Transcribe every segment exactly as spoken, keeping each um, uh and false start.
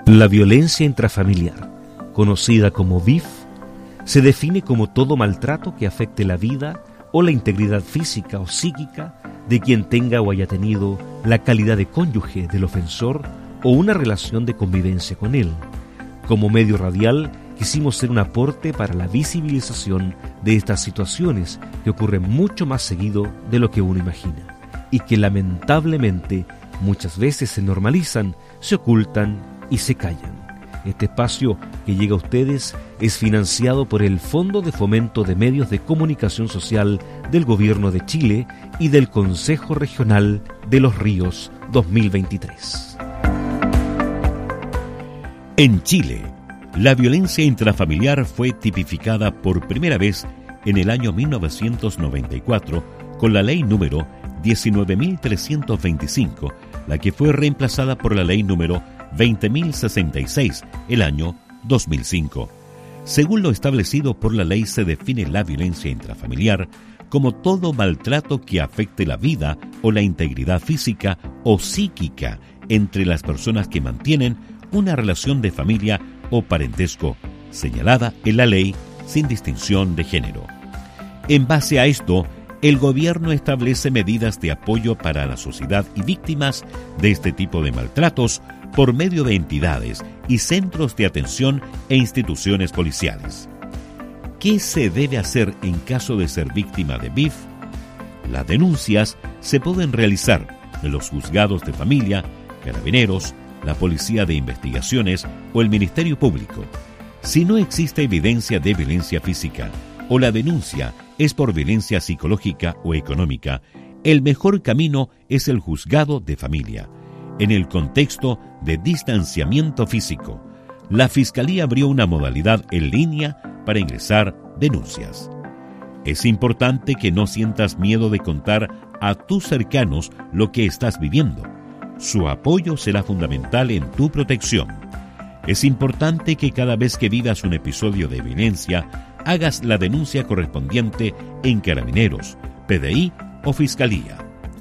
La violencia intrafamiliar, conocida como V I F, se define como todo maltrato que afecte la vida o la integridad física o psíquica de quien tenga o haya tenido la calidad de cónyuge del ofensor o una relación de convivencia con él. Como medio radial, quisimos ser un aporte para la visibilización de estas situaciones que ocurren mucho más seguido de lo que uno imagina y que lamentablemente muchas veces se normalizan, se ocultan y se callan. Este espacio que llega a ustedes es financiado por el Fondo de Fomento de Medios de Comunicación Social del Gobierno de Chile y del Consejo Regional de los Ríos dos mil veintitrés. En Chile, la violencia intrafamiliar fue tipificada por primera vez en el año mil novecientos noventa y cuatro con la ley número diecinueve mil trescientos veinticinco, la que fue reemplazada por la ley número veinte mil sesenta y seis el año dos mil cinco. Según lo establecido por la ley, se define la violencia intrafamiliar como todo maltrato que afecte la vida o la integridad física o psíquica entre las personas que mantienen una relación de familia o parentesco, señalada en la ley sin distinción de género. En base a esto, el gobierno establece medidas de apoyo para la sociedad y víctimas de este tipo de maltratos por medio de entidades y centros de atención e instituciones policiales. ¿Qué se debe hacer en caso de ser víctima de V I F? Las denuncias se pueden realizar en los juzgados de familia, carabineros, la Policía de Investigaciones o el Ministerio Público. Si no existe evidencia de violencia física o la denuncia es por violencia psicológica o económica, el mejor camino es el juzgado de familia. En el contexto de distanciamiento físico, la Fiscalía abrió una modalidad en línea para ingresar denuncias. Es importante que no sientas miedo de contar a tus cercanos lo que estás viviendo. Su apoyo será fundamental en tu protección. Es importante que cada vez que vivas un episodio de violencia, hagas la denuncia correspondiente en Carabineros, P D I o Fiscalía.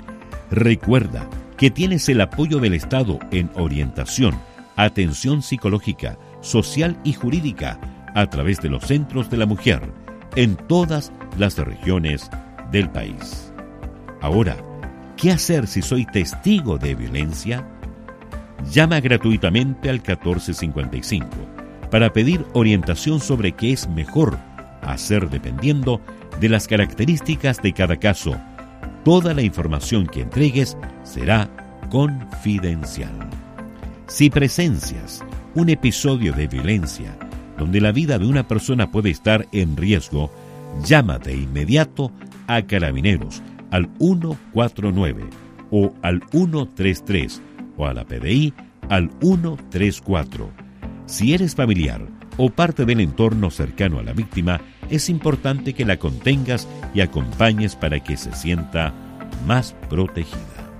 Recuerda que tienes el apoyo del Estado en orientación, atención psicológica, social y jurídica a través de los centros de la mujer en todas las regiones del país. Ahora, ¿qué hacer si soy testigo de violencia? Llama gratuitamente al catorce cincuenta y cinco para pedir orientación sobre qué es mejor hacer dependiendo de las características de cada caso. Toda la información que entregues será confidencial. Si presencias un episodio de violencia donde la vida de una persona puede estar en riesgo, llama de inmediato a Carabineros al ciento cuarenta y nueve o al ciento treinta y tres o a la P D I al ciento treinta y cuatro. Si eres familiar o parte del entorno cercano a la víctima, es importante que la contengas y acompañes para que se sienta más protegida.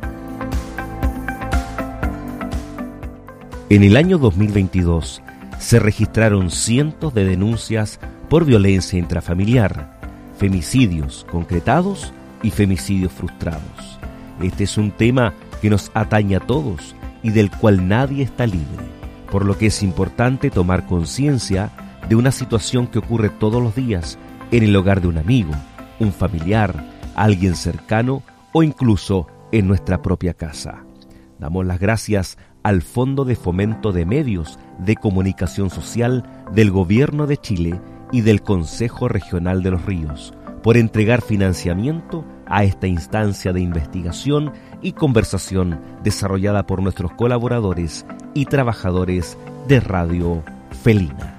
En el año dos mil veintidós se registraron cientos de denuncias por violencia intrafamiliar, femicidios concretados y femicidios frustrados. Este es un tema que nos atañe a todos y del cual nadie está libre, por lo que es importante tomar conciencia de una situación que ocurre todos los días en el hogar de un amigo, un familiar, alguien cercano o incluso en nuestra propia casa. Damos las gracias al Fondo de Fomento de Medios de Comunicación Social del Gobierno de Chile y del Consejo Regional de los Ríos por entregar financiamiento a esta instancia de investigación y conversación desarrollada por nuestros colaboradores y trabajadores de Radio Felina.